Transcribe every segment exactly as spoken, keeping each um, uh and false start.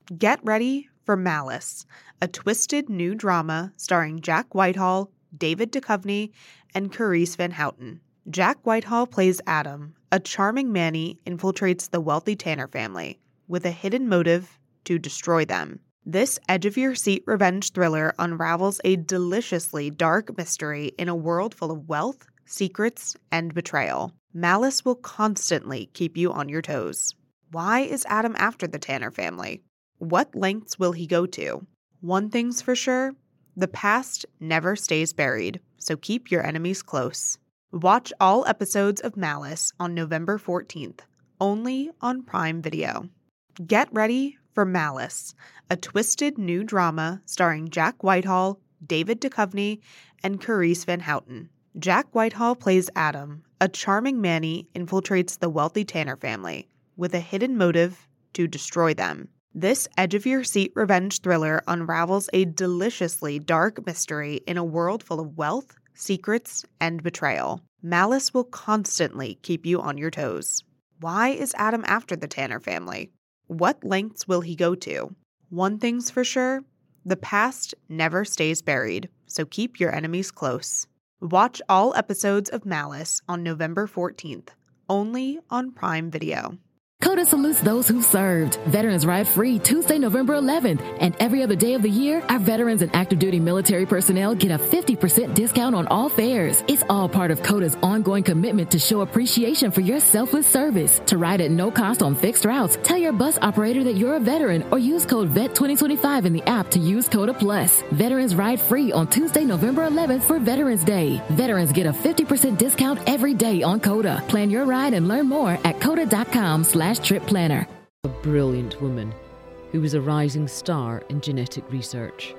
Get ready for Malice, a twisted new drama starring Jack Whitehall, David Duchovny, and Carice Van Houten. Jack Whitehall plays Adam, a charming Manny infiltrates the wealthy Tanner family with a hidden motive to destroy them. This edge-of-your-seat revenge thriller unravels a deliciously dark mystery in a world full of wealth, secrets, and betrayal. Malice will constantly keep you on your toes. Why is Adam after the Tanner family? What lengths will he go to? One thing's for sure, the past never stays buried, so keep your enemies close. Watch all episodes of Malice on November fourteenth, only on Prime Video. Get ready for Malice, a twisted new drama starring Jack Whitehall, David Duchovny, and Carice Van Houten. Jack Whitehall plays Adam, a charming Manny infiltrates the wealthy Tanner family with a hidden motive to destroy them. This edge-of-your-seat revenge thriller unravels a deliciously dark mystery in a world full of wealth, secrets, and betrayal. Malice will constantly keep you on your toes. Why is Adam after the Tanner family? What lengths will he go to? One thing's for sure, the past never stays buried, so keep your enemies close. Watch all episodes of Malice on November fourteenth, only on Prime Video. CODA salutes those who served. Veterans Ride Free Tuesday, November eleventh. And every other day of the year, our veterans and active duty military personnel get a fifty percent discount on all fares. It's all part of CODA's ongoing commitment to show appreciation for your selfless service. To ride at no cost on fixed routes, tell your bus operator that you're a veteran or use code V E T twenty twenty-five in the app to use CODA Plus. Veterans Ride Free on Tuesday, November eleventh for Veterans Day. Veterans get a fifty percent discount every day on CODA. Plan your ride and learn more at coda.com slash trip planner. A brilliant woman who was a rising star in genetic research.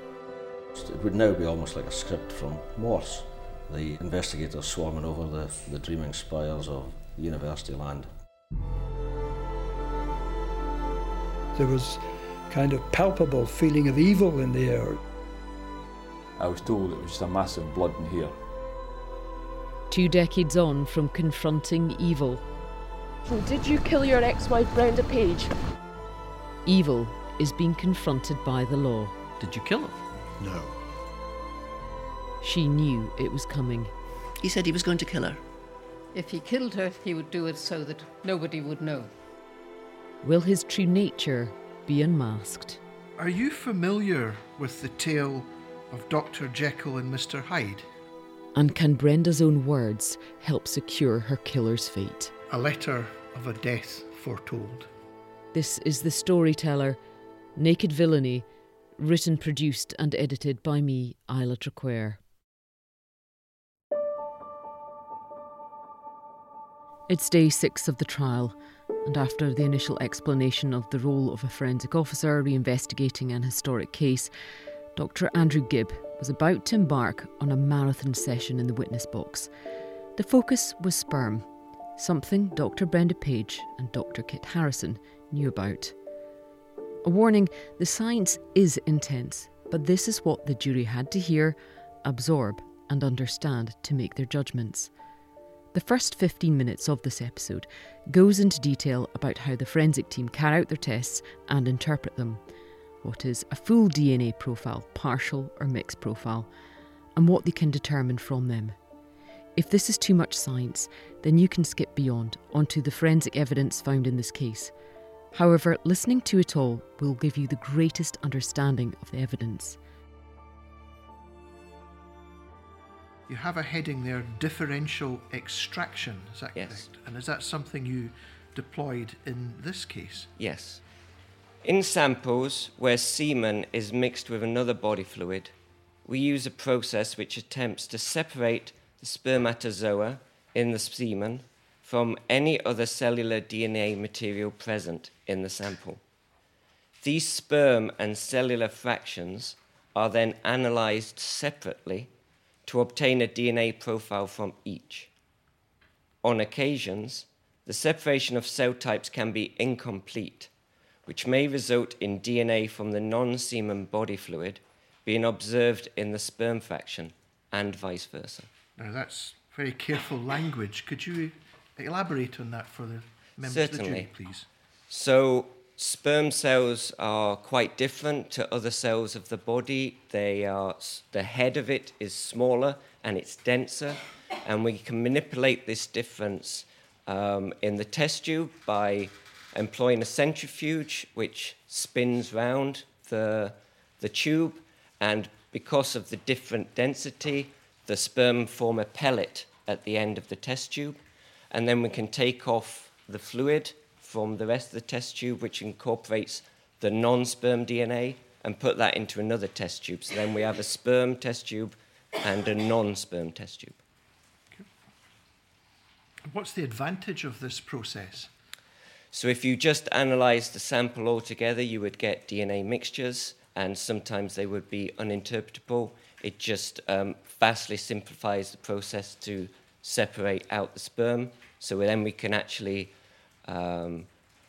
It would now be almost like a script from Morse. The investigators swarming over the, the dreaming spires of university land. There was kind of palpable feeling of evil in the air. I was told it was just a massive blood in here. Two decades on from confronting evil. So did you kill your ex-wife Brenda Page? Evil is being confronted by the law. Did you kill her? No. She knew it was coming. He said he was going to kill her. If he killed her, he would do it so that nobody would know. Will his true nature be unmasked? Are you familiar with the tale of Doctor Jekyll and Mister Hyde? And can Brenda's own words help secure her killer's fate? A letter of a death foretold. This is The Storyteller, Naked Villainy, written, produced and edited by me, Isla Traquair. It's day six of the trial, and after the initial explanation of the role of a forensic officer reinvestigating an historic case, Doctor Andrew Gibb was about to embark on a marathon session in the witness box. The focus was sperm, something Doctor Brenda Page and Doctor Kit Harrison knew about. A warning, the science is intense, but this is what the jury had to hear, absorb and understand to make their judgments. The first fifteen minutes of this episode goes into detail about how the forensic team carry out their tests and interpret them, what is a full D N A profile, partial or mixed profile, and what they can determine from them. If this is too much science, then you can skip beyond onto the forensic evidence found in this case. However, listening to it all will give you the greatest understanding of the evidence. You have a heading there, differential extraction, is that yes. correct? And is that something you deployed in this case? Yes. In samples where semen is mixed with another body fluid, we use a process which attempts to separate the spermatozoa in the semen from any other cellular D N A material present in the sample. These sperm and cellular fractions are then analysed separately to obtain a D N A profile from each. On occasions, the separation of cell types can be incomplete, which may result in D N A from the non-semen body fluid being observed in the sperm fraction, and vice versa. Now that's very careful language. Could you elaborate on that for the members Certainly. of the jury, please? So, Sperm cells are quite different to other cells of the body. They are, the head of it is smaller and it's denser, and we can manipulate this difference um, in the test tube by employing a centrifuge which spins round the, the tube, and because of the different density, the sperm form a pellet at the end of the test tube, and then we can take off the fluid from the rest of the test tube, which incorporates the non-sperm D N A, and put that into another test tube. So then we have a sperm test tube and a non-sperm test tube. Okay. What's the advantage of this process? So if you just analyse the sample altogether, you would get D N A mixtures, and sometimes they would be uninterpretable. It just um, vastly simplifies the process to separate out the sperm, so then we can actually um,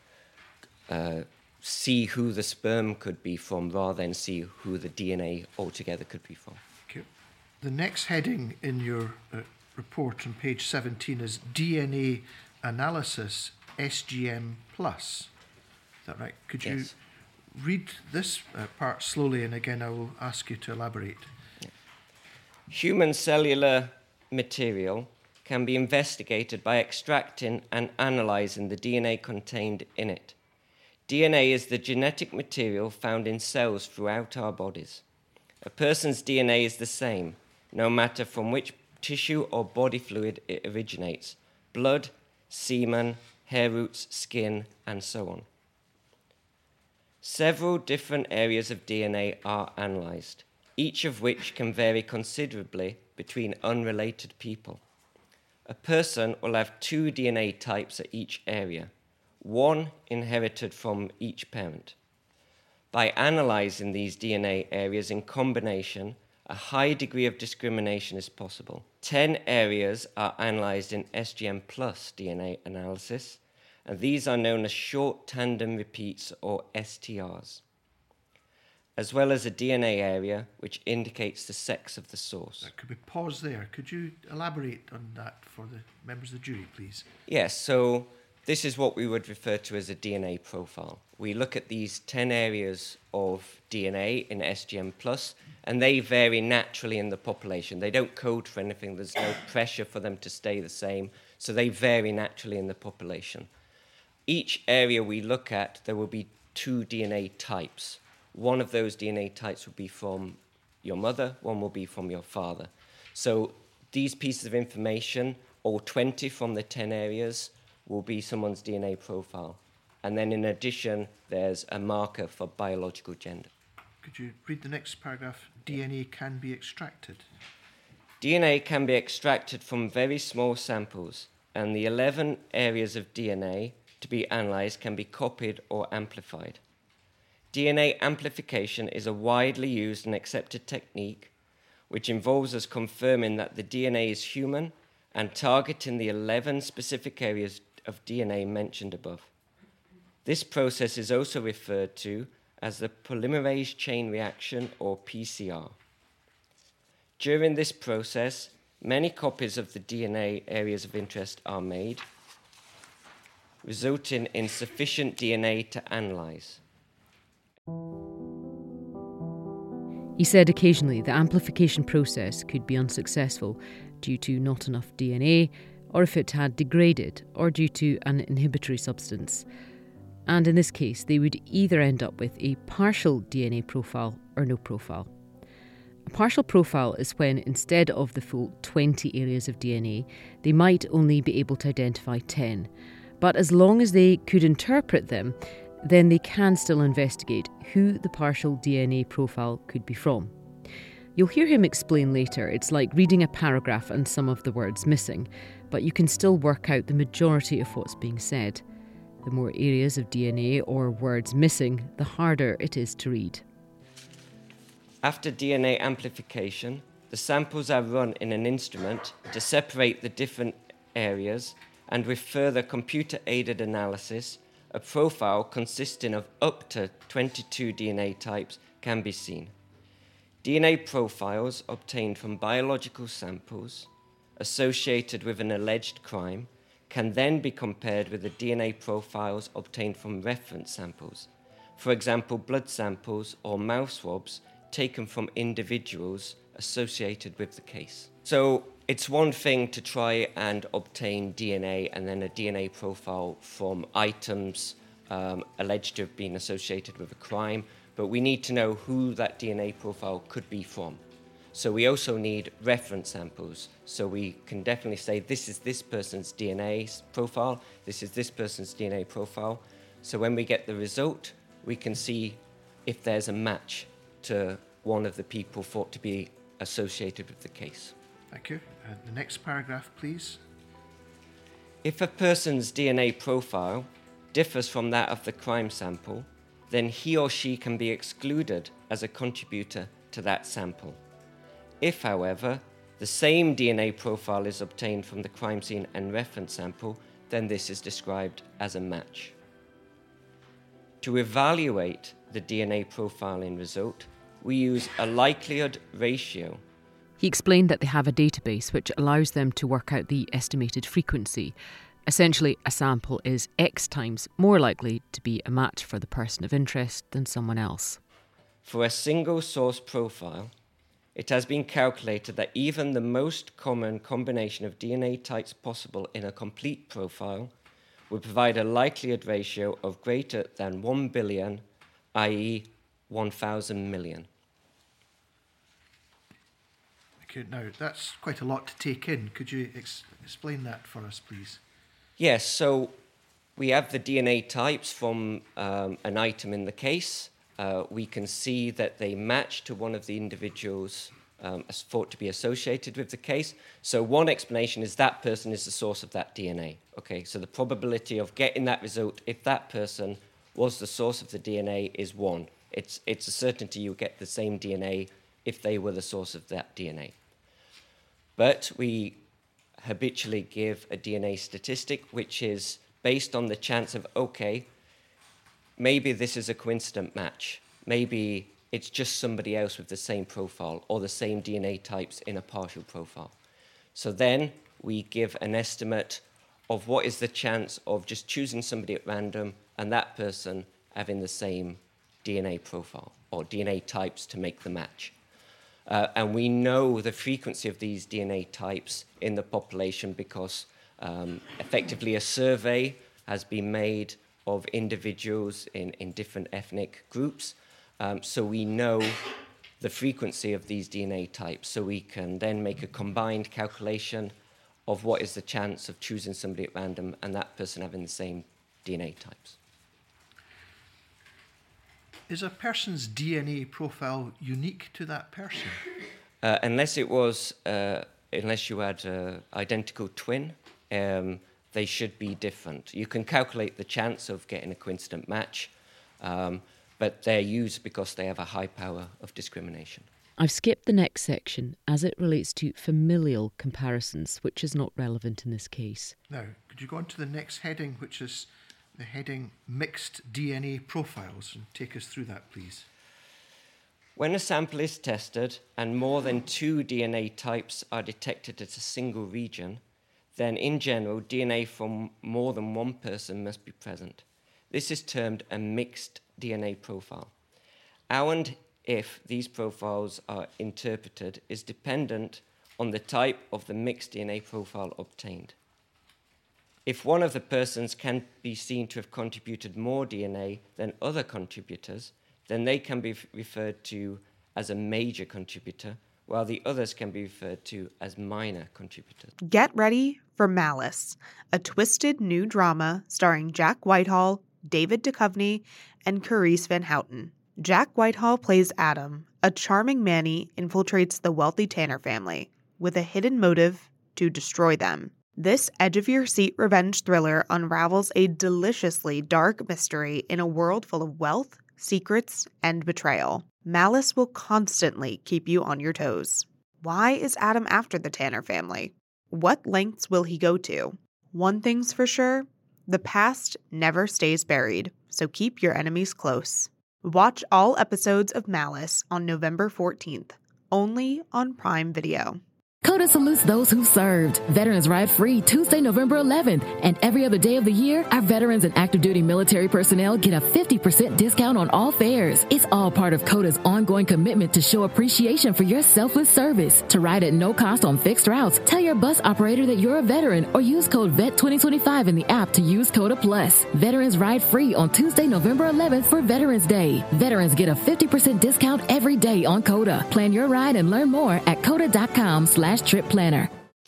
uh, see who the sperm could be from rather than see who the D N A altogether could be from. Okay. The next heading in your uh, report on page seventeen is D N A analysis S G M plus. Is that right? Could you yes. read this uh, part slowly, and again I will ask you to elaborate. Yeah. Human cellular material can be investigated by extracting and analysing the D N A contained in it. D N A is the genetic material found in cells throughout our bodies. A person's D N A is the same, no matter from which tissue or body fluid it originates: blood, semen, hair roots, skin, and so on. Several different areas of D N A are analysed, each of which can vary considerably between unrelated people. A person will have two D N A types at each area, one inherited from each parent. By analysing these D N A areas in combination, a high degree of discrimination is possible. Ten areas are analysed in S G M plus D N A analysis, and these are known as short tandem repeats, or S T Rs, as well as a D N A area which indicates the sex of the source. Could we pause there? Could you elaborate on that for the members of the jury, please? Yes, so this is what we would refer to as a D N A profile. We look at these ten areas of D N A in S G M plus, and they vary naturally in the population. They don't code for anything. There's no pressure for them to stay the same, so they vary naturally in the population. Each area we look at, there will be two D N A types. One of those D N A types will be from your mother, one will be from your father. So these pieces of information, all twenty from the ten areas, will be someone's D N A profile. And then in addition, there's a marker for biological gender. Could you read the next paragraph? D N A can be extracted. D N A can be extracted from very small samples, and the eleven areas of D N A to be analysed can be copied or amplified. D N A amplification is a widely used and accepted technique which involves us confirming that the D N A is human and targeting the eleven specific areas of D N A mentioned above. This process is also referred to as the polymerase chain reaction, or P C R. During this process, many copies of the D N A areas of interest are made, resulting in sufficient D N A to analyse. He said occasionally the amplification process could be unsuccessful due to not enough D N A, or if it had degraded, or due to an inhibitory substance. And in this case, they would either end up with a partial D N A profile or no profile. A partial profile is when, instead of the full twenty areas of D N A, they might only be able to identify ten. But as long as they could interpret them, then they can still investigate who the partial D N A profile could be from. You'll hear him explain later it's like reading a paragraph and some of the words missing, but you can still work out the majority of what's being said. The more areas of D N A or words missing, the harder it is to read. After D N A amplification, the samples are run in an instrument to separate the different areas, and with further computer-aided analysis, a profile consisting of up to twenty-two D N A types can be seen. D N A profiles obtained from biological samples associated with an alleged crime can then be compared with the D N A profiles obtained from reference samples. For example, blood samples or mouth swabs taken from individuals associated with the case. So it's one thing to try and obtain D N A and then a D N A profile from items um, alleged to have been associated with a crime, but we need to know who that D N A profile could be from. So we also need reference samples, so we can definitely say this is this person's D N A profile, this is this person's D N A profile. So when we get the result, we can see if there's a match to one of the people thought to be associated with the case. Thank you. Uh, the next paragraph, please. If a person's D N A profile differs from that of the crime sample, then he or she can be excluded as a contributor to that sample. If, however, the same D N A profile is obtained from the crime scene and reference sample, then this is described as a match. To evaluate the D N A profiling result, we use a likelihood ratio. He explained that they have a database which allows them to work out the estimated frequency. Essentially, a sample is X times more likely to be a match for the person of interest than someone else. For a single source profile, it has been calculated that even the most common combination of D N A types possible in a complete profile would provide a likelihood ratio of greater than one billion, that is one thousand million. Okay, now that's quite a lot to take in. Could you ex- explain that for us, please? Yes, so we have the D N A types from um, an item in the case. Uh, we can see that they match to one of the individuals um, as thought to be associated with the case. So one explanation is that person is the source of that D N A. Okay, so the probability of getting that result if that person was the source of the D N A is one. It's, it's a certainty you get the same D N A if they were the source of that D N A. But we habitually give a D N A statistic which is based on the chance of, okay, maybe this is a coincident match. Maybe it's just somebody else with the same profile or the same D N A types in a partial profile. So then we give an estimate of what is the chance of just choosing somebody at random and that person having the same D N A profile or D N A types to make the match. Uh, and we know the frequency of these D N A types in the population because um, effectively a survey has been made of individuals in, in different ethnic groups. Um, so we know the frequency of these D N A types. So we can then make a combined calculation of what is the chance of choosing somebody at random and that person having the same D N A types. Is a person's D N A profile unique to that person? Uh, unless it was, uh, unless you had an identical twin, um, they should be different. You can calculate the chance of getting a coincident match, um, but they're used because they have a high power of discrimination. I've skipped the next section as it relates to familial comparisons, which is not relevant in this case. Now, could you go on to the next heading, which is the heading Mixed D N A Profiles, and take us through that, please. When a sample is tested and more than two D N A types are detected at a single region, then in general, D N A from more than one person must be present. This is termed a mixed D N A profile. How and if these profiles are interpreted is dependent on the type of the mixed D N A profile obtained. If one of the persons can be seen to have contributed more D N A than other contributors, then they can be referred to as a major contributor, while the others can be referred to as minor contributors. Get ready for Malice, a twisted new drama starring Jack Whitehall, David Duchovny, and Carice Van Houten. Jack Whitehall plays Adam, a charming Manny infiltrates the wealthy Tanner family with a hidden motive to destroy them. This edge-of-your-seat revenge thriller unravels a deliciously dark mystery in a world full of wealth, secrets, and betrayal. Malice will constantly keep you on your toes. Why is Adam after the Tanner family? What lengths will he go to? One thing's for sure, the past never stays buried, so keep your enemies close. Watch all episodes of Malice on November fourteenth, only on Prime Video. CODA salutes those who served. Veterans Ride Free Tuesday, November eleventh. And every other day of the year, our veterans and active duty military personnel get a fifty percent discount on all fares. It's all part of CODA's ongoing commitment to show appreciation for your selfless service. To ride at no cost on fixed routes, tell your bus operator that you're a veteran or use code V E T twenty twenty-five in the app to use CODA Plus. Veterans Ride Free on Tuesday, November eleventh for Veterans Day. Veterans get a fifty percent discount every day on CODA. Plan your ride and learn more at coda.com slash trip planner.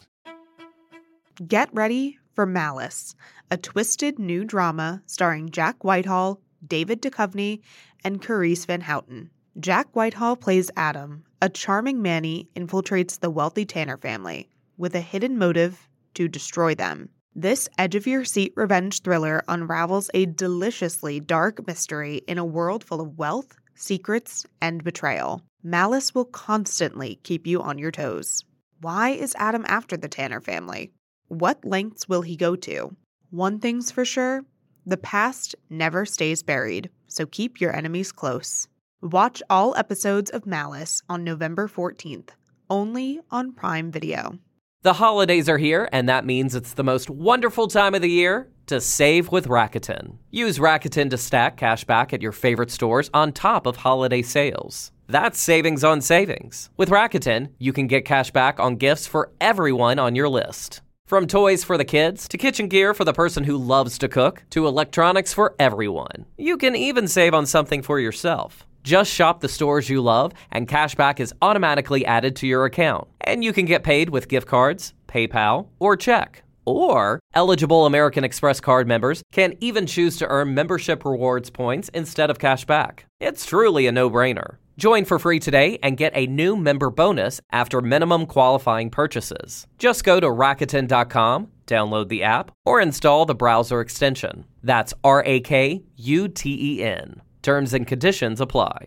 Get ready for Malice, a twisted new drama starring Jack Whitehall, David Duchovny, and Carice Van Houten. Jack Whitehall plays Adam. A charming Manny infiltrates the wealthy Tanner family with a hidden motive to destroy them. This edge-of-your-seat revenge thriller unravels a deliciously dark mystery in a world full of wealth, secrets, and betrayal. Malice will constantly keep you on your toes. Why is Adam after the Tanner family? What lengths will he go to? One thing's for sure, the past never stays buried, so keep your enemies close. Watch all episodes of Malice on November fourteenth, only on Prime Video. The holidays are here, and that means it's the most wonderful time of the year to save with Rakuten. Use Rakuten to stack cash back at your favorite stores on top of holiday sales. That's savings on savings. With Rakuten, you can get cash back on gifts for everyone on your list. From toys for the kids, to kitchen gear for the person who loves to cook, to electronics for everyone. You can even save on something for yourself. Just shop the stores you love, and cashback is automatically added to your account. And you can get paid with gift cards, PayPal, or check. Or, eligible American Express card members can even choose to earn membership rewards points instead of cashback. It's truly a no-brainer. Join for free today and get a new member bonus after minimum qualifying purchases. Just go to Rakuten dot com, download the app, or install the browser extension. That's R A K U T E N. Terms and conditions apply.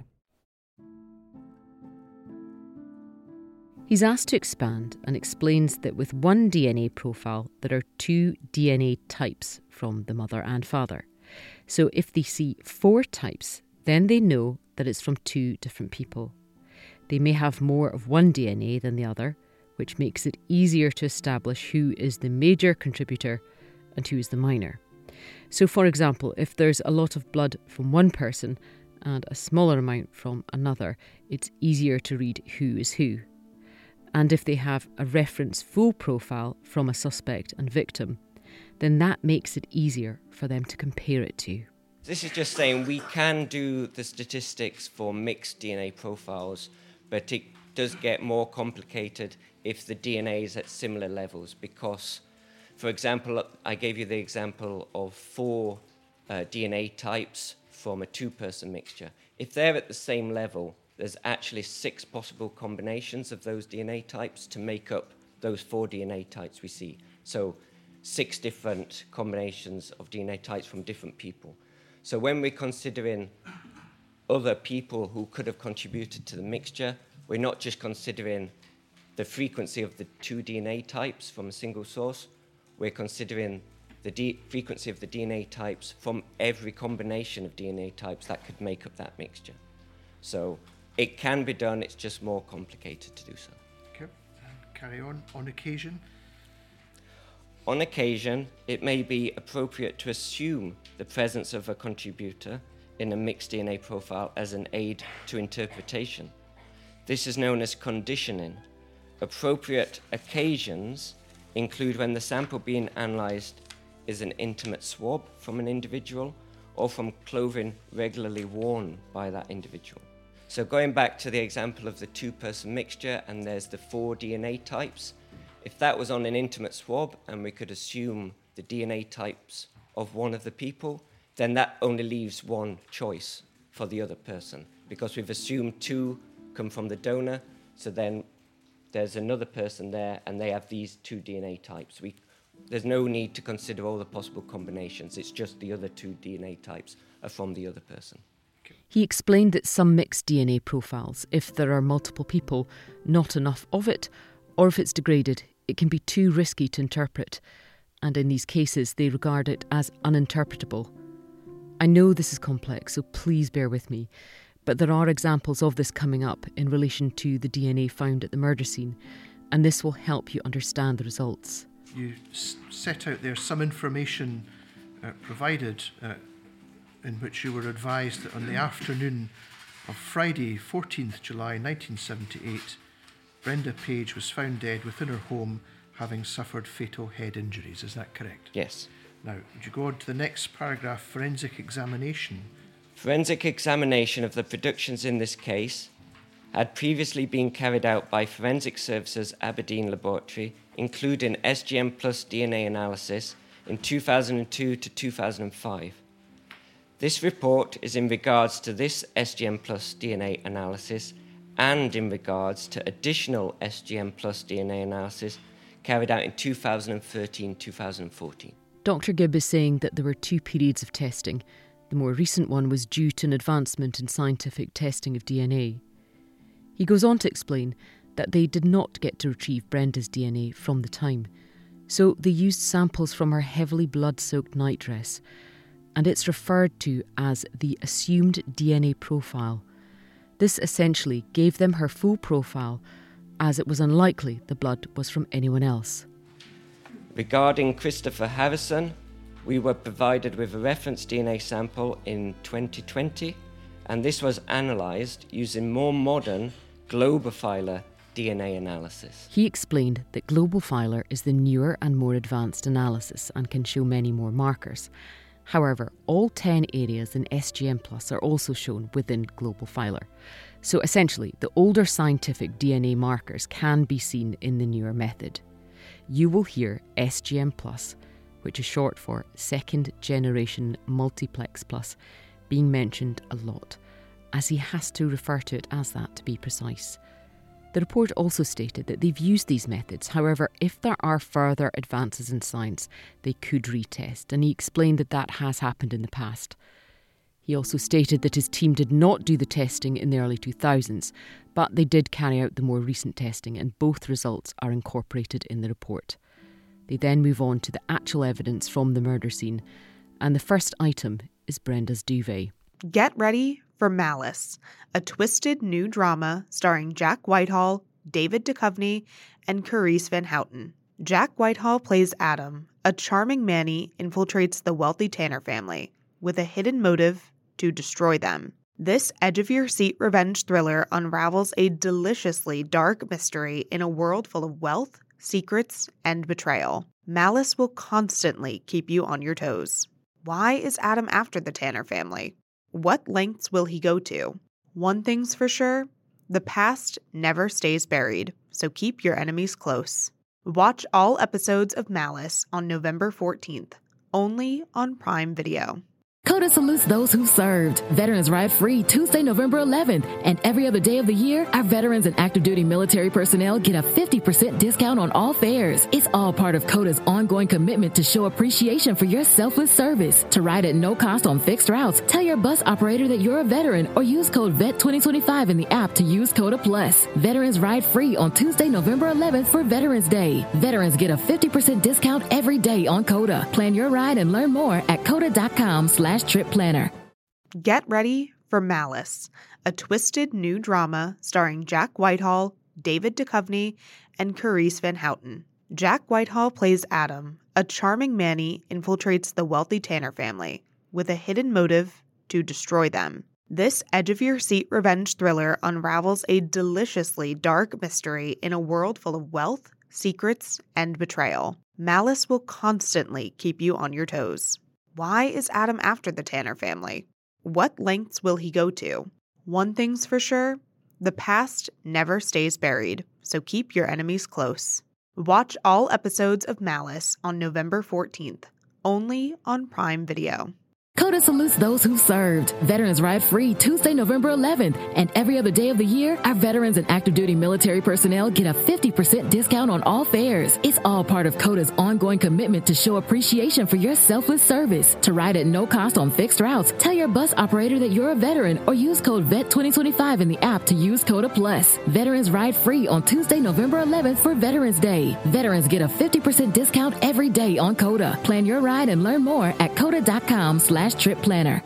He's asked to expand and explains that with one D N A profile, there are two D N A types from the mother and father. So if they see four types, then they know that it's from two different people. They may have more of one D N A than the other, which makes it easier to establish who is the major contributor and who is the minor. So, for example, if there's a lot of blood from one person and a smaller amount from another, it's easier to read who is who. And if they have a reference full profile from a suspect and victim, then that makes it easier for them to compare it to. This is just saying we can do the statistics for mixed D N A profiles, but it does get more complicated if the D N A is at similar levels because, for example, I gave you the example of four uh, D N A types from a two-person mixture. If they're at the same level, there's actually six possible combinations of those D N A types to make up those four D N A types we see. So six different combinations of D N A types from different people. So when we're considering other people who could have contributed to the mixture, we're not just considering the frequency of the two D N A types from a single source, we're considering the D- frequency of the D N A types from every combination of D N A types that could make up that mixture. So it can be done, it's just more complicated to do so. Okay, and carry on. On occasion? On occasion, it may be appropriate to assume the presence of a contributor in a mixed D N A profile as an aid to interpretation. This is known as conditioning. Appropriate occasions include when the sample being analysed is an intimate swab from an individual or from clothing regularly worn by that individual. So going back to the example of the two-person mixture and there's the four D N A types, if that was on an intimate swab and we could assume the D N A types of one of the people, then that only leaves one choice for the other person because we've assumed two come from the donor, so then there's another person there and they have these two D N A types. We, there's no need to consider all the possible combinations, it's just the other two D N A types are from the other person. He explained that some mixed D N A profiles, if there are multiple people, not enough of it, or if it's degraded, it can be too risky to interpret, and in these cases they regard it as uninterpretable. I know this is complex, so please bear with me, but there are examples of this coming up in relation to the D N A found at the murder scene, and this will help you understand the results. You s- set out there some information uh, provided uh, in which you were advised that on the afternoon of Friday, fourteenth July nineteen seventy-eight, Brenda Page was found dead within her home, having suffered fatal head injuries. Is that correct? Yes. Now, would you go on to the next paragraph, forensic examination? Forensic examination of the productions in this case had previously been carried out by Forensic Services Aberdeen Laboratory, including S G M plus D N A analysis in two thousand two to two thousand five. This report is in regards to this S G M plus D N A analysis and in regards to additional S G M plus D N A analysis carried out in two thousand thirteen to two thousand fourteen. Doctor Gibb is saying that there were two periods of testing. The more recent one was due to an advancement in scientific testing of D N A. He goes on to explain that they did not get to retrieve Brenda's D N A from the time, so they used samples from her heavily blood-soaked nightdress, and it's referred to as the assumed D N A profile. This essentially gave them her full profile, as it was unlikely the blood was from anyone else. Regarding Christopher Harrison, we were provided with a reference D N A sample in twenty twenty, and this was analysed using more modern Globofiler D N A analysis. He explained that Globofiler is the newer and more advanced analysis and can show many more markers. However, all ten areas in S G M plus are also shown within Globofiler. So essentially, the older scientific D N A markers can be seen in the newer method. You will hear S G M plus, which is short for Second Generation Multiplex Plus, being mentioned a lot, as he has to refer to it as that to be precise. The report also stated that they've used these methods. However, if there are further advances in science, they could retest, and he explained that that has happened in the past. He also stated that his team did not do the testing in the early two thousands, but they did carry out the more recent testing, and both results are incorporated in the report. They then move on to the actual evidence from the murder scene, and the first item is Brenda's duvet. Get ready for Malice, a twisted new drama starring Jack Whitehall, David Duchovny, and Carice Van Houten. Jack Whitehall plays Adam. A charming Manny infiltrates the wealthy Tanner family with a hidden motive to destroy them. This edge-of-your-seat revenge thriller unravels a deliciously dark mystery in a world full of wealth, secrets, and betrayal. Malice will constantly keep you on your toes. Why is Adam after the Tanner family? What lengths will he go to? One thing's for sure, the past never stays buried, so keep your enemies close. Watch all episodes of Malice on November fourteenth, only on Prime Video. CODA salutes those who served. Veterans Ride Free Tuesday, November eleventh. And every other day of the year, our veterans and active duty military personnel get a fifty percent discount on all fares. It's all part of CODA's ongoing commitment to show appreciation for your selfless service. To ride at no cost on fixed routes, tell your bus operator that you're a veteran or use code V E T twenty twenty-five in the app to use CODA Plus. Veterans Ride Free on Tuesday, November eleventh for Veterans Day. Veterans get a fifty percent discount every day on CODA. Plan your ride and learn more at coda.com slash trip planner. Get ready for Malice, a twisted new drama starring Jack Whitehall, David Duchovny, and Carice Van Houten. Jack Whitehall plays Adam. A charming Manny infiltrates the wealthy Tanner family with a hidden motive to destroy them. This edge-of-your-seat revenge thriller unravels a deliciously dark mystery in a world full of wealth, secrets, and betrayal. Malice will constantly keep you on your toes. Why is Adam after the Tanner family? What lengths will he go to? One thing's for sure, the past never stays buried, so keep your enemies close. Watch all episodes of Malice on November fourteenth, only on Prime Video. CODA salutes those who served. Veterans Ride Free Tuesday, November eleventh. And every other day of the year, our veterans and active duty military personnel get a fifty percent discount on all fares. It's all part of CODA's ongoing commitment to show appreciation for your selfless service. To ride at no cost on fixed routes, tell your bus operator that you're a veteran or use code V E T twenty twenty-five in the app to use CODA Plus. Veterans Ride Free on Tuesday, November eleventh for Veterans Day. Veterans get a fifty percent discount every day on CODA. Plan your ride and learn more at coda.com slash trip planner.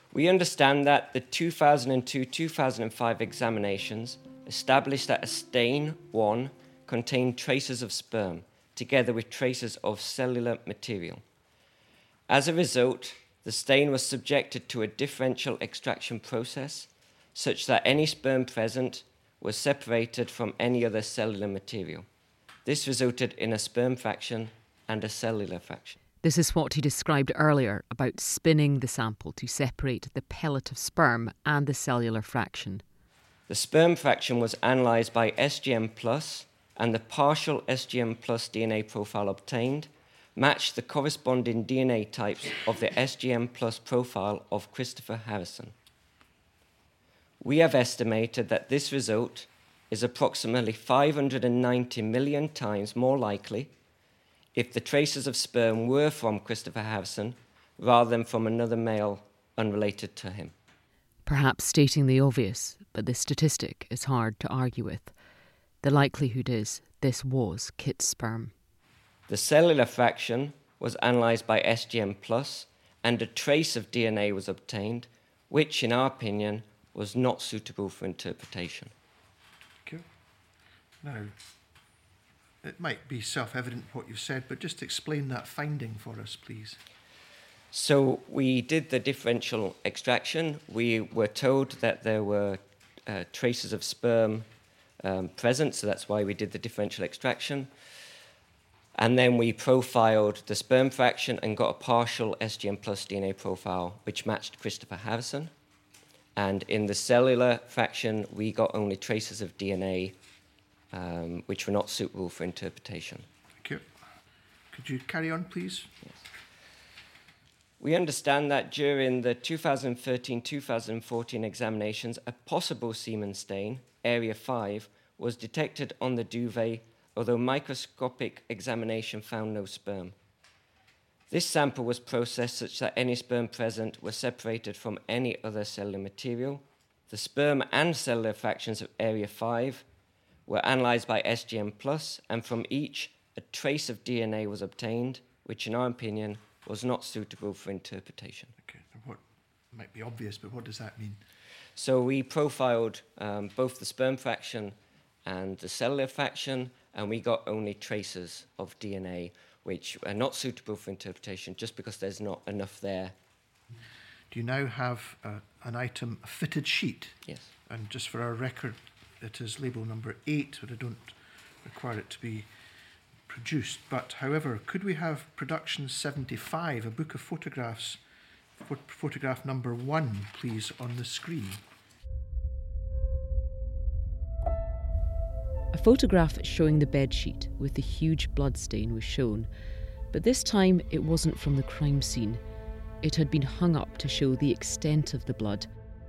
We understand that the two thousand two to two thousand five examinations established that a stain one contained traces of sperm, together with traces of cellular material. As a result, the stain was subjected to a differential extraction process, such that any sperm present was separated from any other cellular material. This resulted in a sperm fraction and a cellular fraction. This is what he described earlier about spinning the sample to separate the pellet of sperm and the cellular fraction. The sperm fraction was analysed by S G M plus, and the partial S G M plus D N A profile obtained matched the corresponding D N A types of the S G M plus profile of Christopher Harrison. We have estimated that this result is approximately five hundred ninety million times more likely if the traces of sperm were from Christopher Harrison rather than from another male unrelated to him. Perhaps stating the obvious, but this statistic is hard to argue with. The likelihood is this was Kit's sperm. The cellular fraction was analysed by S G M plus, and a trace of D N A was obtained, which, in our opinion, was not suitable for interpretation. Thank you. Now, it might be self-evident what you've said, but just explain that finding for us, please. So we did the differential extraction. We were told that there were uh, traces of sperm um, present, so that's why we did the differential extraction. And then we profiled the sperm fraction and got a partial S G M plus D N A profile, which matched Christopher Harrison. And in the cellular fraction, we got only traces of D N A, um, which were not suitable for interpretation. Thank you. Could you carry on, please? Yes. We understand that during the two thousand thirteen to two thousand fourteen examinations, a possible semen stain, area five, was detected on the duvet, although microscopic examination found no sperm. This sample was processed such that any sperm present were separated from any other cellular material. The sperm and cellular fractions of area five were analysed by S G M plus, and from each, a trace of D N A was obtained, which in our opinion was not suitable for interpretation. Okay, what might be obvious, but what does that mean? So we profiled um, both the sperm fraction and the cellular fraction, and we got only traces of D N A, which are not suitable for interpretation just because there's not enough there. Do you now have uh, an item, a fitted sheet? Yes. And just for our record, it is label number eight, but I don't require it to be produced. But however, could we have production seventy-five, a book of photographs, ph- photograph number one, please, on the screen? A photograph showing the bedsheet with the huge bloodstain was shown, but this time it wasn't from the crime scene. It had been hung up to show the extent of the blood.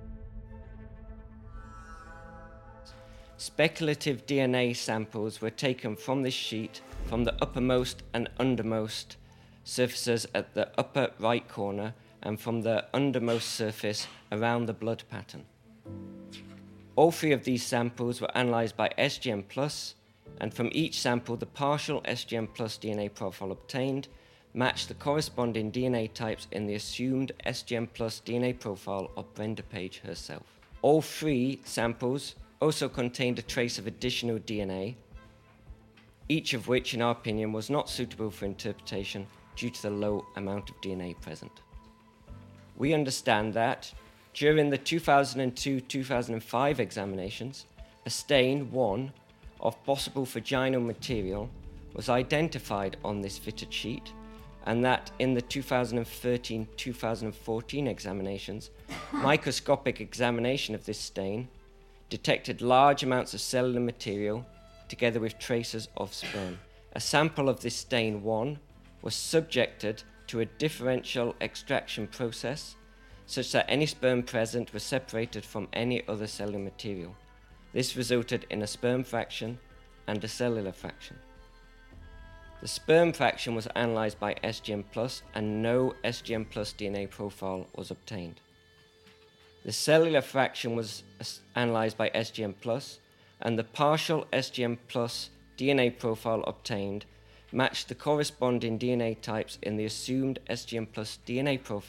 Speculative D N A samples were taken from this sheet from the uppermost and undermost surfaces at the upper right corner and from the undermost surface around the blood pattern. All three of these samples were analysed by S G M plus, and from each sample the partial S G M plus D N A profile obtained matched the corresponding D N A types in the assumed S G M plus D N A profile of Brenda Page herself. All three samples also contained a trace of additional D N A, each of which, in our opinion, was not suitable for interpretation due to the low amount of D N A present. We understand that during the two thousand two to two thousand five examinations, a stain, one, of possible vaginal material was identified on this fitted sheet, and that in the two thousand thirteen to two thousand fourteen examinations, microscopic examination of this stain detected large amounts of cellular material together with traces of sperm. A sample of this stain one was subjected to a differential extraction process such that any sperm present was separated from any other cellular material. This resulted in a sperm fraction and a cellular fraction. The sperm fraction was analysed by S G M plus, and no S G M plus D N A profile was obtained. The cellular fraction was analysed by S G M plus, and the partial S G M plus D N A profile obtained matched the corresponding D N A types in the assumed S G M plus D N A profile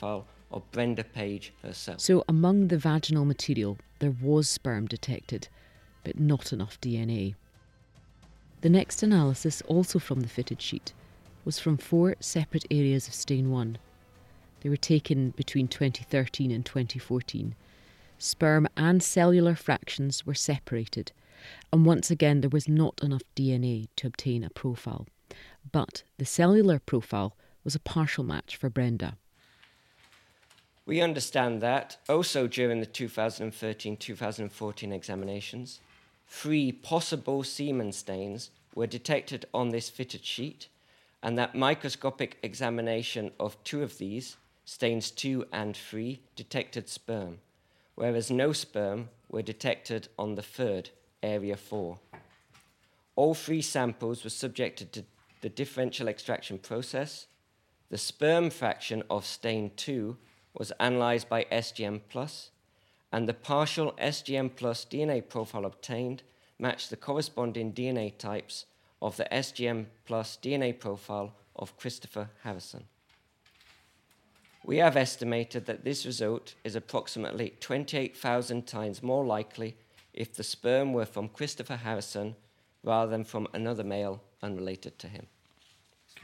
of Brenda Page herself. So among the vaginal material, there was sperm detected, but not enough D N A. The next analysis, also from the fitted sheet, was from four separate areas of stain one. They were taken between twenty thirteen and twenty fourteen. Sperm and cellular fractions were separated, and once again there was not enough D N A to obtain a profile. But the cellular profile was a partial match for Brenda. We understand that also during the two thousand thirteen two thousand fourteen examinations, three possible semen stains were detected on this fitted sheet, and that microscopic examination of two of these, stains two and three, detected sperm, whereas no sperm were detected on the third, area four. All three samples were subjected to the differential extraction process. The sperm fraction of stain two was analysed by S G M plus, and the partial S G M plus D N A profile obtained matched the corresponding D N A types of the S G M plus D N A profile of Christopher Harrison. We have estimated that this result is approximately twenty-eight thousand times more likely if the sperm were from Christopher Harrison rather than from another male unrelated to him. Okay.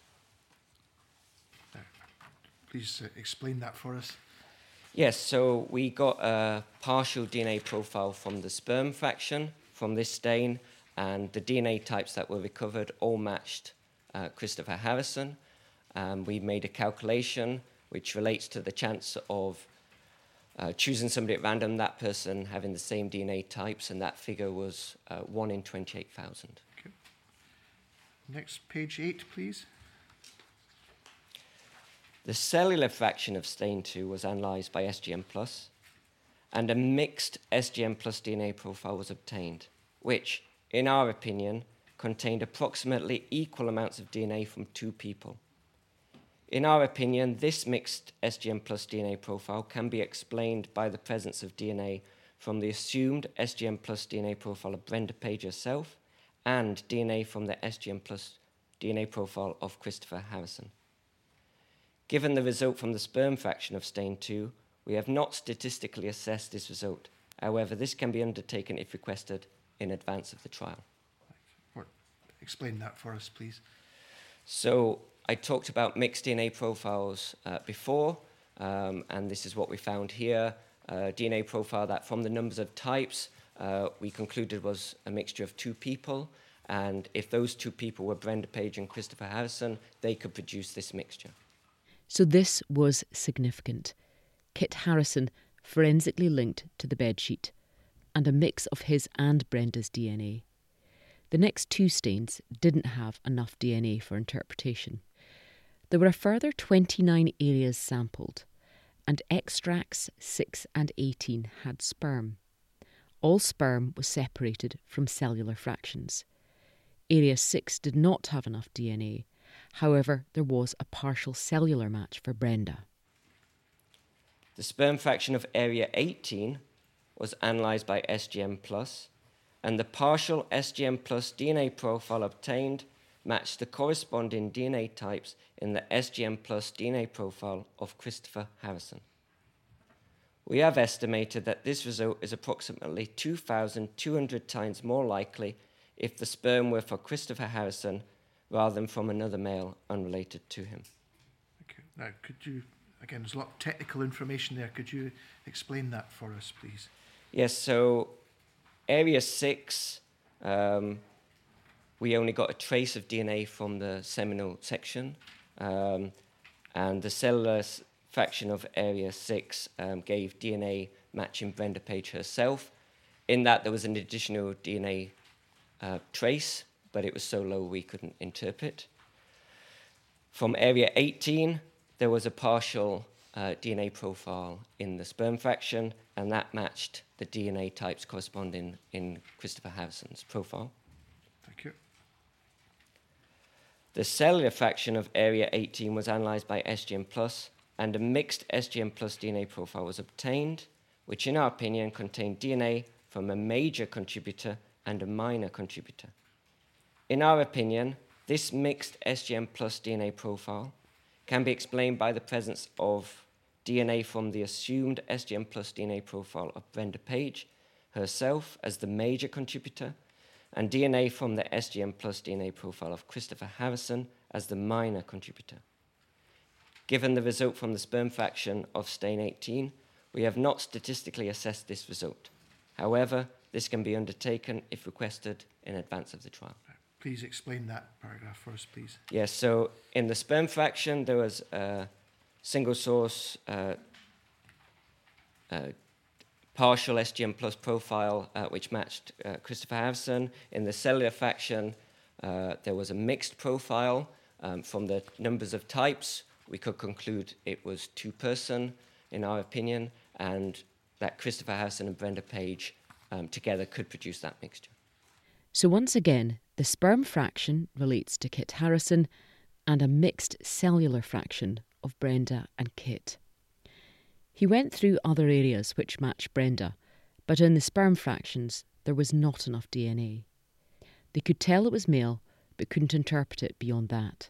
Uh, please uh, explain that for us. Yes, so we got a partial D N A profile from the sperm fraction from this stain, and the D N A types that were recovered all matched uh, Christopher Harrison. Um, we made a calculation which relates to the chance of uh, choosing somebody at random, that person having the same D N A types, and that figure was uh, one in twenty-eight thousand. Okay. Next, page eight, please. The cellular fraction of stain two was analysed by S G M plus, and a mixed S G M plus D N A profile was obtained, which, in our opinion, contained approximately equal amounts of D N A from two people. In our opinion, this mixed S G M plus D N A profile can be explained by the presence of D N A from the assumed S G M plus D N A profile of Brenda Page herself and D N A from the S G M plus D N A profile of Christopher Harrison. Given the result from the sperm fraction of stain two, we have not statistically assessed this result. However, this can be undertaken if requested in advance of the trial. Explain that for us, please. So I talked about mixed D N A profiles uh, before, um, and this is what we found here. Uh, D N A profile that from the numbers of types, uh, we concluded was a mixture of two people, and if those two people were Brenda Page and Christopher Harrison, they could produce this mixture. So this was significant. Kit Harrison forensically linked to the bedsheet, and a mix of his and Brenda's D N A. The next two stains didn't have enough D N A for interpretation. There were a further twenty-nine areas sampled, and extracts six and eighteen had sperm. All sperm was separated from cellular fractions. Area six did not have enough D N A. However, there was a partial cellular match for Brenda. The sperm fraction of area eighteen was analysed by S G M plus, and the partial S G M plus D N A profile obtained matched the corresponding D N A types in the S G M plus D N A profile of Christopher Harrison. We have estimated that this result is approximately two thousand two hundred times more likely if the sperm were for Christopher Harrison rather than from another male unrelated to him. Okay. Now, could you, again, there's a lot of technical information there. Could you explain that for us, please? Yes, so area six, um, we only got a trace of D N A from the seminal section, um, and the cellular s- fraction of area six um, gave D N A matching Brenda Page herself, in that there was an additional D N A uh, trace, but it was so low we couldn't interpret. From area eighteen, there was a partial uh, D N A profile in the sperm fraction, and that matched the D N A types corresponding in Christopher Harrison's profile. Thank you. The cellular fraction of area eighteen was analysed by S G M plus, and a mixed S G M plus D N A profile was obtained, which in our opinion contained D N A from a major contributor and a minor contributor. In our opinion, this mixed S G M plus D N A profile can be explained by the presence of D N A from the assumed S G M plus D N A profile of Brenda Page herself as the major contributor, and D N A from the S G M plus D N A profile of Christopher Harrison as the minor contributor. Given the result from the sperm fraction of stain eighteen, we have not statistically assessed this result. However, this can be undertaken if requested in advance of the trial. Please explain that paragraph for us, please. Yes, so in the sperm fraction, there was a single source uh, uh, partial S G M plus profile uh, which matched uh, Christopher Harrison. In the cellular fraction, uh, there was a mixed profile. Um, from the numbers of types, we could conclude it was two-person, in our opinion, and that Christopher Harrison and Brenda Page um, together could produce that mixture. So once again, the sperm fraction relates to Kit Harrison and a mixed cellular fraction of Brenda and Kit. He went through other areas which match Brenda, but in the sperm fractions there was not enough D N A. They could tell it was male, but couldn't interpret it beyond that.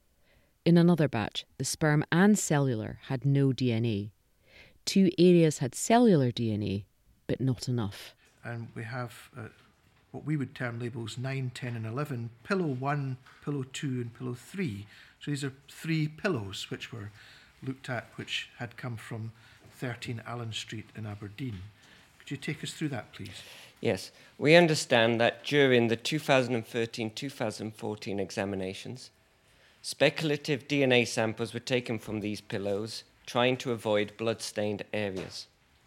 In another batch, the sperm and cellular had no D N A. Two areas had cellular D N A, but not enough. And we have uh, what we would term labels nine, ten and eleven, pillow one, pillow two and pillow three. So these are three pillows which were looked at which had come from thirteen Allen Street in Aberdeen. Could you take us through that, please? Yes. We understand that during the two thousand thirteen two thousand fourteen examinations, speculative D N A samples were taken from these pillows, trying to avoid blood-stained areas.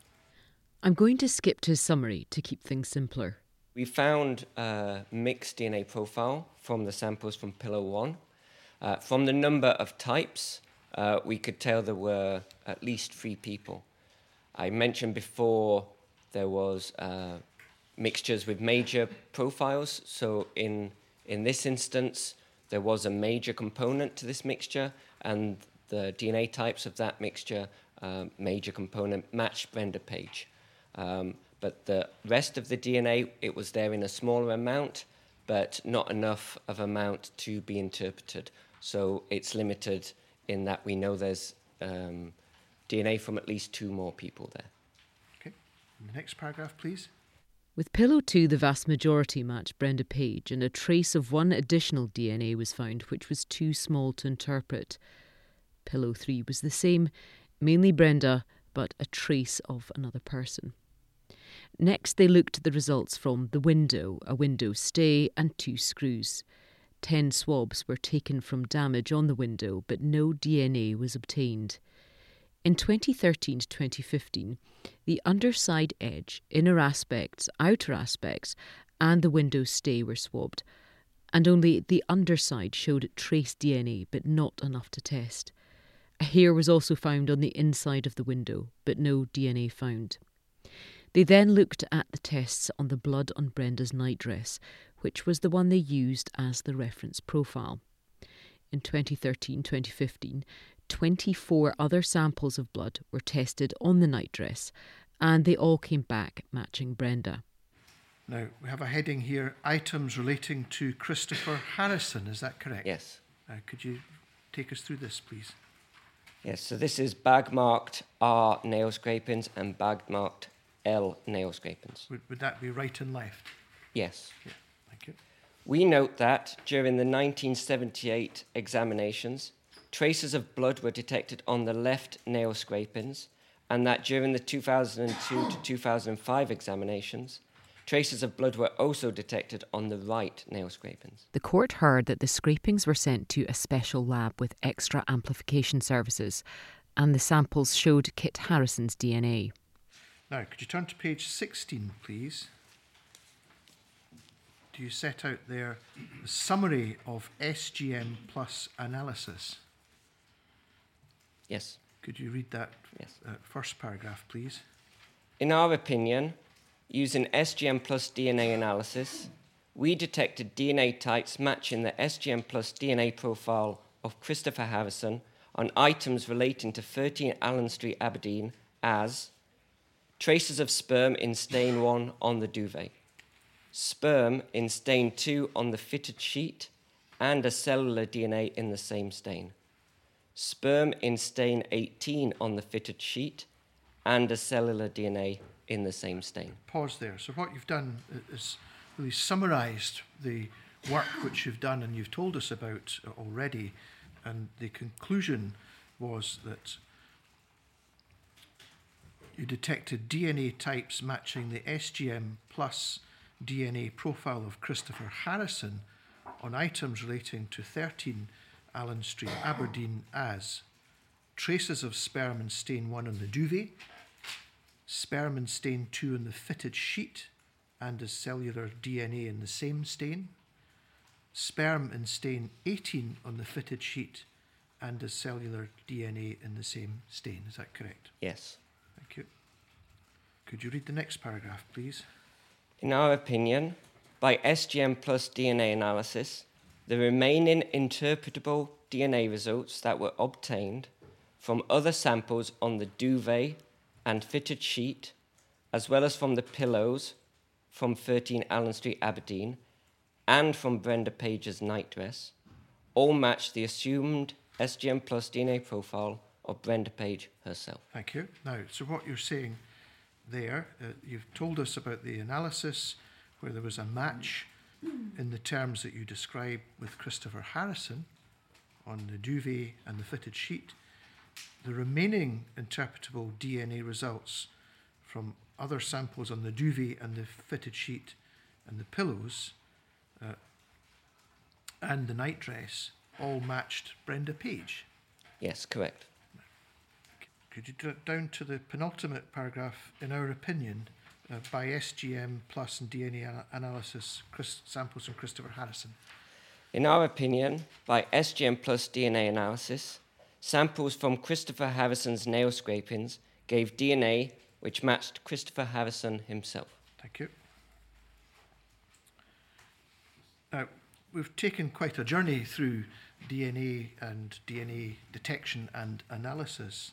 I'm going to skip to his summary to keep things simpler. We found a mixed D N A profile from the samples from pillow one. Uh, from the number of types, uh, we could tell there were at least three people. I mentioned before there was uh, mixtures with major profiles. So in, in this instance, there was a major component to this mixture, and the D N A types of that mixture, uh, major component, matched Brenda Page. Um, but the rest of the D N A, it was there in a smaller amount, but not enough of amount to be interpreted. So it's limited in that we know there's um, D N A from at least two more people there. Okay. And the next paragraph, please. With pillow two, the vast majority matched Brenda Page, and a trace of one additional D N A was found, which was too small to interpret. Pillow three was the same, mainly Brenda, but a trace of another person. Next, they looked at the results from the window, a window stay, and two screws. Ten swabs were taken from damage on the window, but no D N A was obtained. In twenty thirteen to twenty fifteen, the underside edge, inner aspects, outer aspects, and the window stay were swabbed, and only the underside showed trace D N A, but not enough to test. A hair was also found on the inside of the window, but no D N A found. They then looked at the tests on the blood on Brenda's nightdress, which was the one they used as the reference profile. In twenty thirteen to twenty fifteen, twenty-four other samples of blood were tested on the nightdress, and they all came back matching Brenda. Now, we have a heading here, items relating to Christopher Harrison, is that correct? Yes. Uh, could you take us through this, please? Yes, so this is bag-marked R nail scrapings and bag-marked L nail scrapings. Would, would that be right and left? Yes. Yeah, thank you. We note that during the nineteen seventy-eight examinations, traces of blood were detected on the left nail scrapings, and that during the two thousand two to two thousand five examinations, traces of blood were also detected on the right nail scrapings. The court heard that the scrapings were sent to a special lab with extra amplification services, and the samples showed Kit Harrison's D N A. Now, could you turn to page sixteen, please? Do you set out there a summary of S G M plus analysis? Yes. Could you read that yes. uh, first paragraph, please? In our opinion, using S G M plus D N A analysis, we detected D N A types matching the S G M plus D N A profile of Christopher Harrison on items relating to thirteen Allen Street, Aberdeen, as traces of sperm in stain one on the duvet, sperm in stain two on the fitted sheet, and a cellular D N A in the same stain. sperm in stain eighteen on the fitted sheet, and a cellular D N A in the same stain. Pause there. So what you've done is really summarised the work which you've done and you've told us about already, and the conclusion was that you detected D N A types matching the S G M plus D N A profile of Christopher Harrison on items relating to thirteen Allen Street, Aberdeen, as traces of sperm and stain one on the duvet, sperm and stain two on the fitted sheet, and as cellular D N A in the same stain, sperm and stain eighteen on the fitted sheet, and as cellular D N A in the same stain. Is that correct? Yes. Thank you. Could you read the next paragraph, please? In our opinion, by S G M plus D N A analysis, the remaining interpretable D N A results that were obtained from other samples on the duvet and fitted sheet, as well as from the pillows from thirteen Allen Street, Aberdeen, and from Brenda Page's nightdress, all match the assumed S G M plus D N A profile of Brenda Page herself. Thank you. Now, so what you're saying there, uh, you've told us about the analysis where there was a match in the terms that you described with Christopher Harrison on the duvet and the fitted sheet. The remaining interpretable D N A results from other samples on the duvet and the fitted sheet and the pillows uh, and the nightdress all matched Brenda Page. Yes, correct. Could you drop down to the penultimate paragraph? In our opinion, uh, by S G M plus and D N A ana- analysis, Chris, samples from Christopher Harrison. In our opinion, by S G M plus D N A analysis, samples from Christopher Harrison's nail scrapings gave D N A which matched Christopher Harrison himself. Thank you. Now, we've taken quite a journey through D N A and D N A detection and analysis.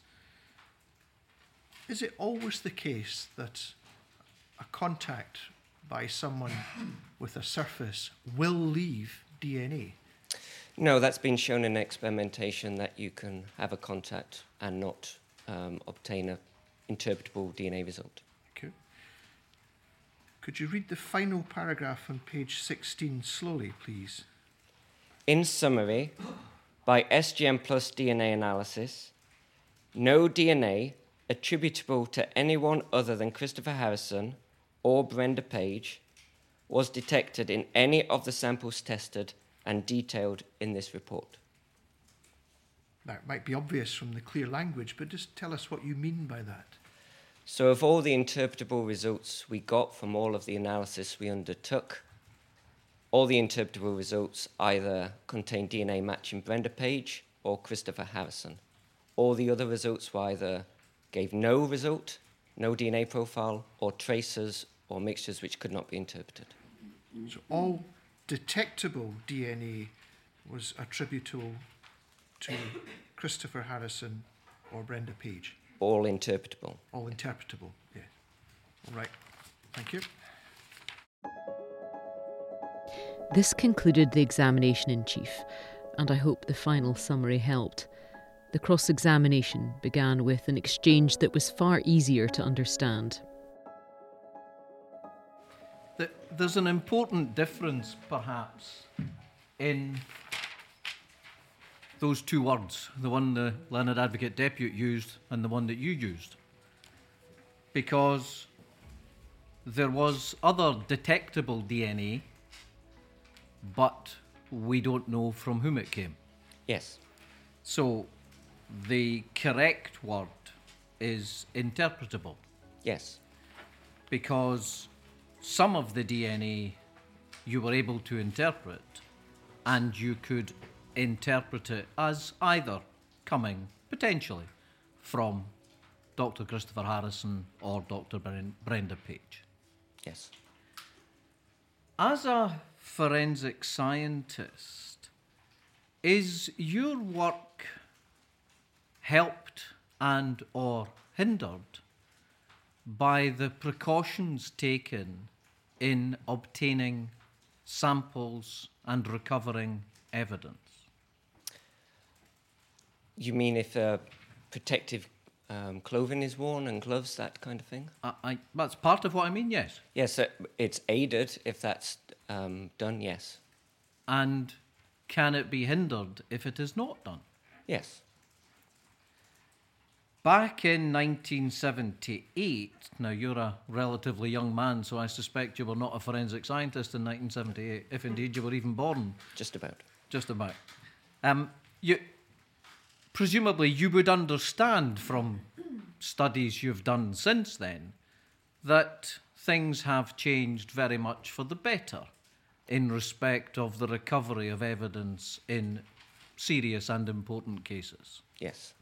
Is it always the case that a contact by someone with a surface will leave D N A? No, that's been shown in experimentation that you can have a contact and not um, obtain an interpretable D N A result. Okay. Could you read the final paragraph on page sixteen slowly, please? In summary, by S G M plus D N A analysis, no D N A attributable to anyone other than Christopher Harrison or Brenda Page was detected in any of the samples tested and detailed in this report. Now, it might be obvious from the clear language, but just tell us what you mean by that. So of all the interpretable results we got from all of the analysis we undertook, all the interpretable results either contain D N A matching Brenda Page or Christopher Harrison. All the other results were either gave no result, no D N A profile, or traces or mixtures which could not be interpreted. So all detectable D N A was attributable to Christopher Harrison or Brenda Page? All interpretable. All interpretable, yes. All right, thank you. This concluded the examination in chief, and I hope the final summary helped. The cross-examination began with an exchange that was far easier to understand. There's an important difference, perhaps, in those two words, the one the Learned Advocate Depute used and the one that you used, because there was other detectable D N A, but we don't know from whom it came. Yes. So the correct word is interpretable. Yes. Because some of the D N A you were able to interpret, and you could interpret it as either coming, potentially, from Doctor Christopher Harrison or Doctor Brenda Page. Yes. As a forensic scientist, is your work helped and or hindered by the precautions taken in obtaining samples and recovering evidence? You mean if uh, protective um, clothing is worn and gloves, that kind of thing? I, I, that's part of what I mean, yes. Yes, uh, it's aided if that's um, done, yes. And can it be hindered if it is not done? Yes. Back in nineteen seventy-eight, now you're a relatively young man, so I suspect you were not a forensic scientist in nineteen seventy-eight, if indeed you were even born. Just about. Just about. Um, you, presumably you would understand from studies you've done since then that things have changed very much for the better in respect of the recovery of evidence in serious and important cases. Yes.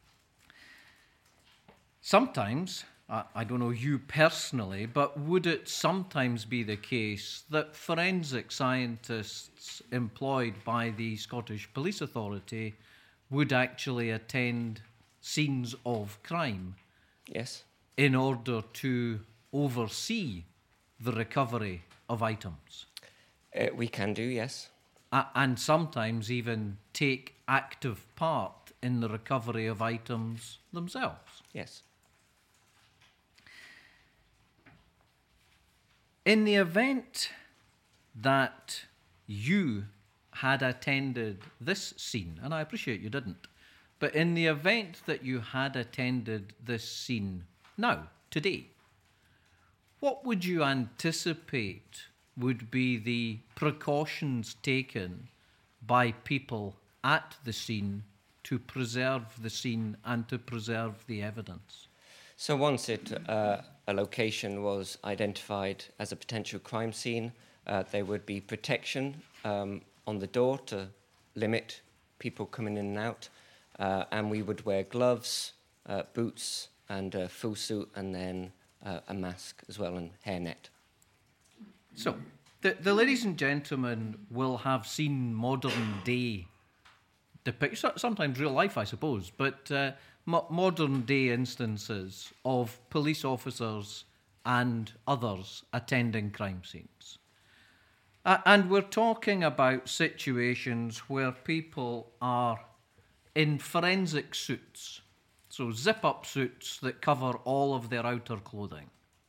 Sometimes, I, I don't know you personally, but would it sometimes be the case that forensic scientists employed by the Scottish Police Authority would actually attend scenes of crime? Yes. In order to oversee the recovery of items? Uh, we can do, yes. Uh, and sometimes even take active part in the recovery of items themselves? Yes. In the event that you had attended this scene, and I appreciate you didn't, but in the event that you had attended this scene now, today, what would you anticipate would be the precautions taken by people at the scene to preserve the scene and to preserve the evidence? So once it, uh, a location was identified as a potential crime scene, uh, there would be protection um, on the door to limit people coming in and out, uh, and we would wear gloves, uh, boots, and a full suit, and then uh, a mask as well, and hairnet. So, the, the ladies and gentlemen will have seen modern day depictions, sometimes real life, I suppose, but uh, mo- modern day instances of police officers and others attending crime scenes. Uh, and we're talking about situations where people are in forensic suits, so zip-up suits that cover all of their outer clothing.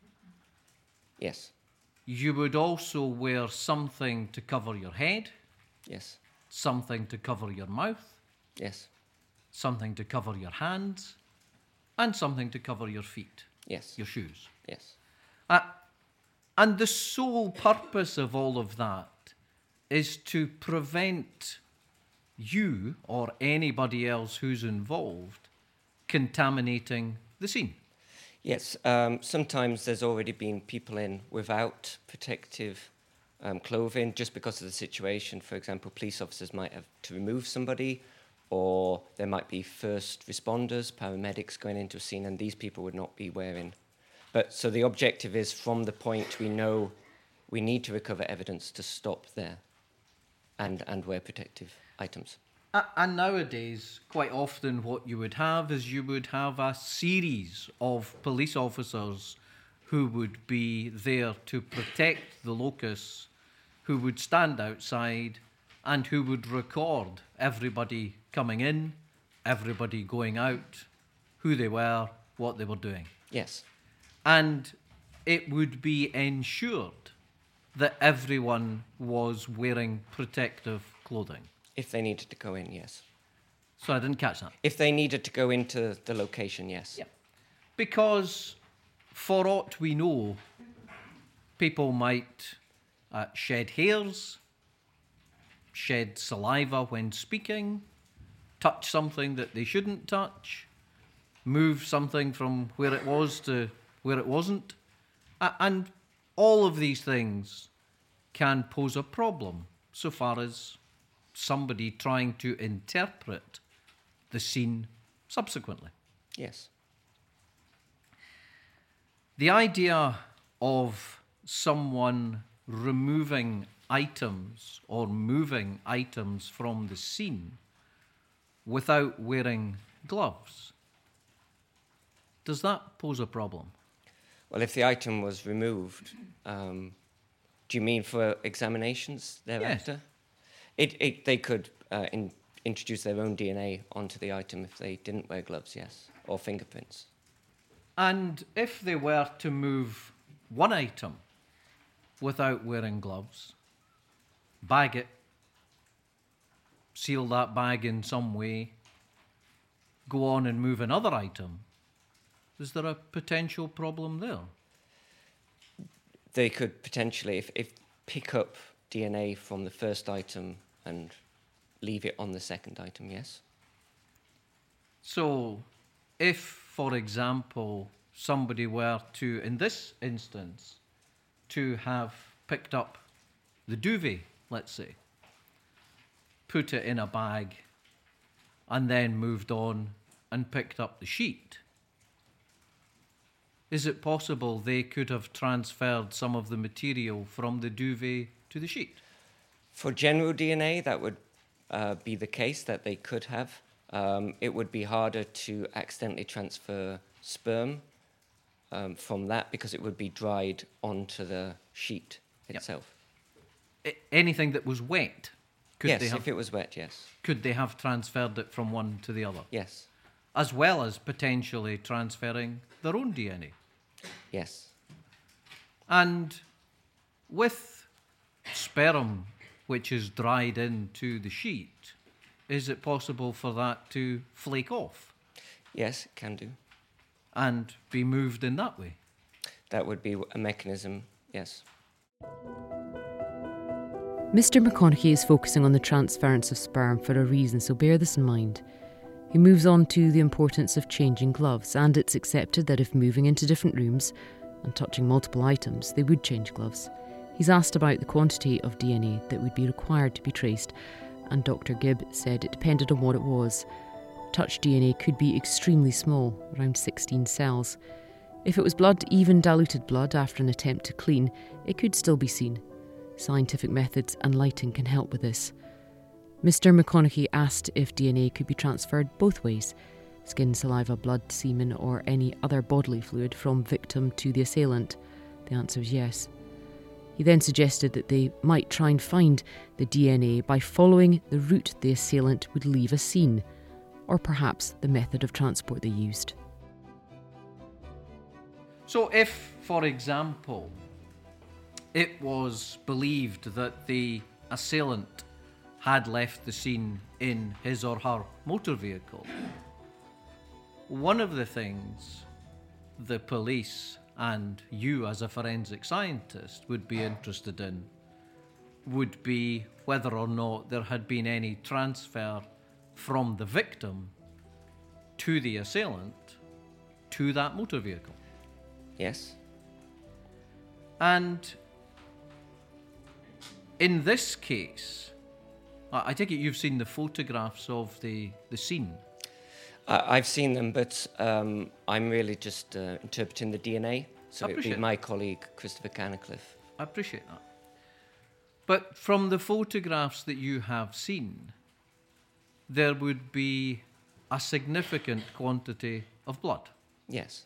Yes. You would also wear something to cover your head. Yes. Something to cover your mouth. Yes. Something to cover your hands. And something to cover your feet. Yes. Your shoes. Yes. Uh, and the sole purpose of all of that is to prevent you or anybody else who's involved contaminating the scene. Yes, um, sometimes there's already been people in without protective um, clothing just because of the situation. For example, police officers might have to remove somebody, or there might be first responders, paramedics going into a scene, and these people would not be wearing. But so the objective is, from the point we know we need to recover evidence, to stop there and, and wear protective items. Uh, and nowadays, quite often what you would have is you would have a series of police officers who would be there to protect the locus, who would stand outside and who would record everybody coming in, everybody going out, who they were, what they were doing. Yes. And it would be ensured that everyone was wearing protective clothing. If they needed to go in, yes. So I didn't catch that. If they needed to go into the location, yes. Yeah. Because for aught we know, people might uh, shed hairs, shed saliva when speaking, touch something that they shouldn't touch, move something from where it was to where it wasn't. Uh, and all of these things can pose a problem so far as somebody trying to interpret the scene subsequently. Yes. The idea of someone removing items or moving items from the scene without wearing gloves, does that pose a problem? Well, if the item was removed, um, do you mean for examinations thereafter? Yes. It, it, they could uh, in, introduce their own D N A onto the item if they didn't wear gloves, yes, or fingerprints. And if they were to move one item without wearing gloves, bag it, seal that bag in some way, go on and move another item, is there a potential problem there? They could potentially, if, if pick up D N A from the first item and leave it on the second item, yes. So, if, for example, somebody were to, in this instance, to have picked up the duvet, let's say, put it in a bag, and then moved on and picked up the sheet, is it possible they could have transferred some of the material from the duvet to the sheet? For general D N A, that would uh, be the case, that they could have. Um, it would be harder to accidentally transfer sperm um, from that because it would be dried onto the sheet itself. Yep. I- anything that was wet? Could yes, they have, if it was wet, yes. Could they have transferred it from one to the other? Yes. As well as potentially transferring their own D N A? Yes. And with sperm, which is dried into the sheet, is it possible for that to flake off? Yes, it can do. And be moved in that way? That would be a mechanism, yes. Mister McConaughey is focusing on the transference of sperm for a reason, so bear this in mind. He moves on to the importance of changing gloves, and it's accepted that if moving into different rooms and touching multiple items, they would change gloves. He's asked about the quantity of D N A that would be required to be traced, and Doctor Gibb said it depended on what it was. Touch D N A could be extremely small, around sixteen cells. If it was blood, even diluted blood after an attempt to clean, it could still be seen. Scientific methods and lighting can help with this. Mister McConaughey asked if D N A could be transferred both ways, skin, saliva, blood, semen or any other bodily fluid from victim to the assailant. The answer is yes. He then suggested that they might try and find the D N A by following the route the assailant would leave a scene, or perhaps the method of transport they used. So if, for example, it was believed that the assailant had left the scene in his or her motor vehicle, one of the things the police and you as a forensic scientist would be interested in would be whether or not there had been any transfer from the victim to the assailant to that motor vehicle. Yes. And in this case, I take it you've seen the photographs of the, the scene. Uh, I've seen them, but um, I'm really just uh, interpreting the D N A. So it would be my colleague, Christopher Canicliffe. I appreciate that. But from the photographs that you have seen, there would be a significant quantity of blood. Yes.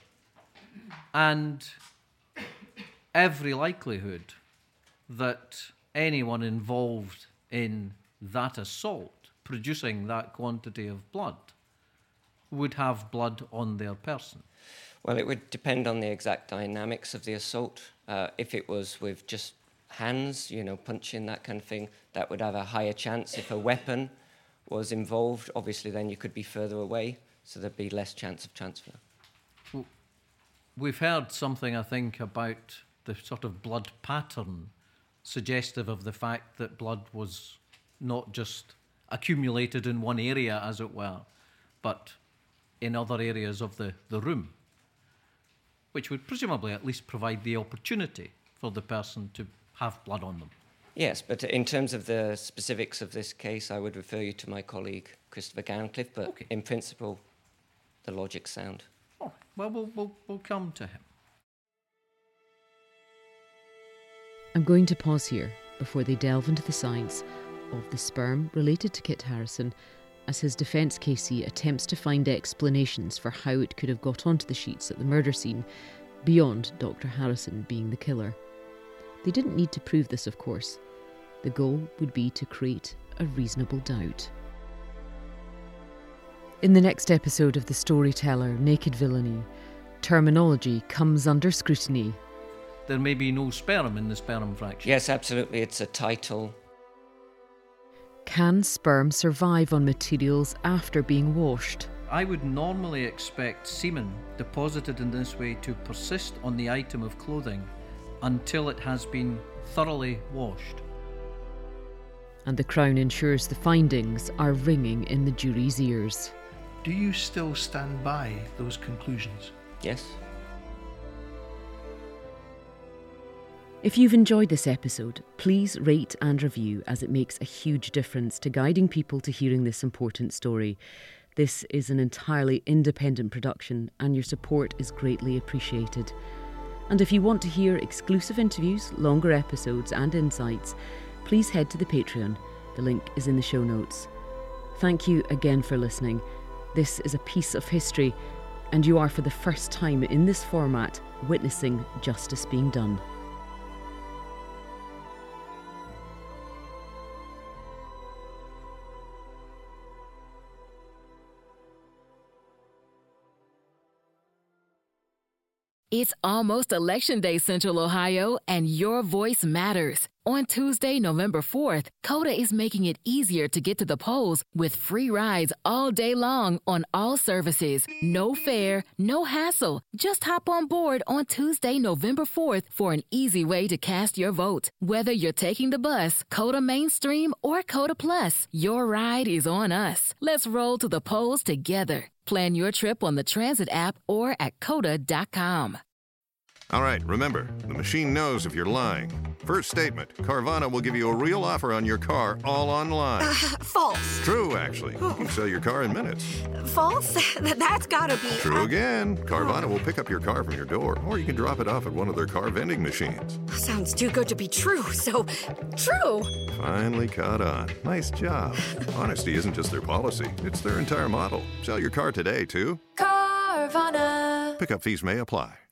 And every likelihood that anyone involved in that assault, producing that quantity of blood, would have blood on their person. Well, it would depend on the exact dynamics of the assault. Uh, if it was with just hands, you know, punching, that kind of thing, that would have a higher chance. If a weapon was involved, obviously then you could be further away, so there'd be less chance of transfer. Well, we've heard something, I think, about the sort of blood pattern suggestive of the fact that blood was not just accumulated in one area, as it were, but in other areas of the, the room, which would presumably at least provide the opportunity for the person to have blood on them. Yes, but in terms of the specifics of this case, I would refer you to my colleague, Christopher Canicliffe, but okay. In principle, the logic's sound. All right. Well, we'll, we'll, we'll come to him. I'm going to pause here before they delve into the science of the sperm related to Kit Harrison, as his defence K C attempts to find explanations for how it could have got onto the sheets at the murder scene, beyond Doctor Harrison being the killer. They didn't need to prove this, of course. The goal would be to create a reasonable doubt. In the next episode of The Storyteller, Naked Villainy, terminology comes under scrutiny. There may be no sperm in the sperm fraction. Yes, absolutely. It's a title. Can sperm survive on materials after being washed? I would normally expect semen deposited in this way to persist on the item of clothing until it has been thoroughly washed. And the Crown ensures the findings are ringing in the jury's ears. Do you still stand by those conclusions? Yes. If you've enjoyed this episode, please rate and review, as it makes a huge difference to guiding people to hearing this important story. This is an entirely independent production, and your support is greatly appreciated. And if you want to hear exclusive interviews, longer episodes and insights, please head to the Patreon. The link is in the show notes. Thank you again for listening. This is a piece of history, and you are for the first time in this format witnessing justice being done. It's almost Election Day, Central Ohio, and your voice matters. On Tuesday, November fourth, COTA is making it easier to get to the polls with free rides all day long on all services. No fare, no hassle. Just hop on board on Tuesday, November fourth for an easy way to cast your vote. Whether you're taking the bus, COTA Mainstream, or COTA Plus, your ride is on us. Let's roll to the polls together. Plan your trip on the Transit app or at cota dot com. All right, remember, the machine knows if you're lying. First statement, Carvana will give you a real offer on your car all online. Uh, false. True, actually. You can sell your car in minutes. False? That's gotta be... True again. Carvana will pick up your car from your door, or you can drop it off at one of their car vending machines. Sounds too good to be true, so true. Finally caught on. Nice job. Honesty isn't just their policy, it's their entire model. Sell your car today, too. Carvana. Pickup fees may apply.